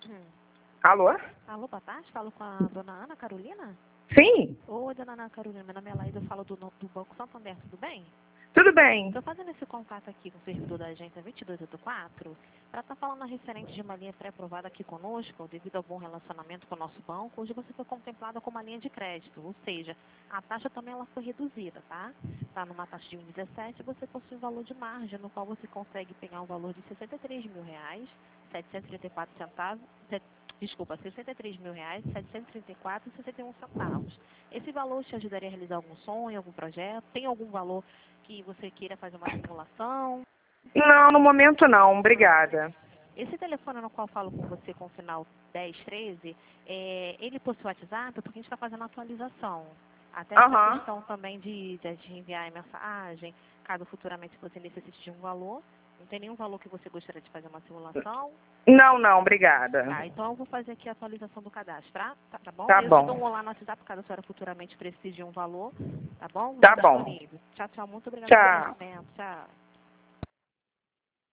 Hum. Alô? Alô, boa tarde. Falo com a dona Ana Carolina? Sim, Oi, dona Ana Carolina. Meu nome é Laísa, eu falo do Banco Santander, tudo bem? tudo bem. Estou fazendo esse contato aqui com o servidor da agência 2284 para estar falando a referente de uma linha pré-aprovada aqui conosco, devido ao bom relacionamento com o nosso banco, hoje você foi contemplada com uma linha de crédito, ou seja, a taxa também ela foi reduzida, tá? Está numa taxa de 1,17, você possui um valor de margem, no qual você consegue pegar um valor de R$ 63.734 desculpa, R$ 63.734,61. Esse valor te ajudaria a realizar algum sonho, algum projeto? Tem algum valor que você queira fazer uma simulação? Não, no momento não, obrigada. Esse telefone no qual eu falo com você com o final 1013, ele possui WhatsApp porque a gente está fazendo atualização. Até essa Aham. questão também de enviar mensagem, caso futuramente você necessite de um valor. Não tem nenhum valor que você gostaria de fazer uma simulação? Não, obrigada. Tá, então eu vou fazer aqui a atualização do cadastro, tá bom? Tá Eu te bom. dou um olá no WhatsApp caso a senhora futuramente precise de um valor, tá bom? Tá Estou bom. disponível. Tchau, tchau. Muito obrigada pelo Tchau. atendimento. Tchau.